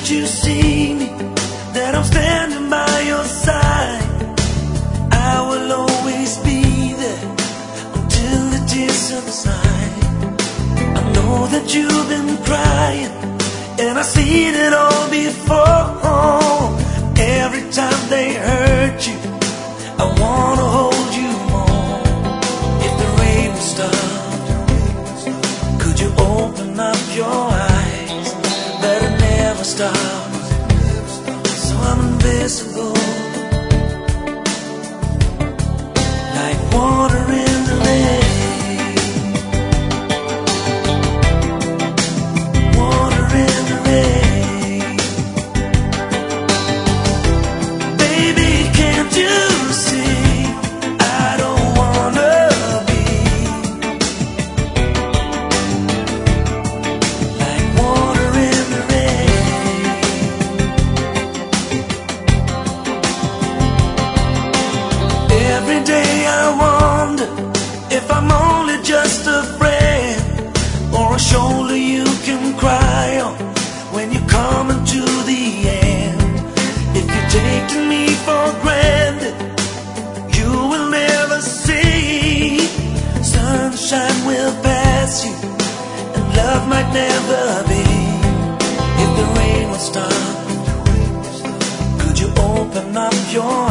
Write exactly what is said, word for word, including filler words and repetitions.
can't you see me, that I'm standing by your side? I will always be there until the tears subside. I know that you've been crying, and I've seen it all before. Every time they hurt you, I wanna hold you more. If the rain will stop, could you open up your eyes? Let it never stop, so I'm invisible, like water in the lake. Every day I wonder if I'm only just a friend, or a shoulder you can cry on when you're coming to the end. If you're taking me for granted, you will never see. Sunshine will pass you, and love might never be. If the rain will stop, could you open up your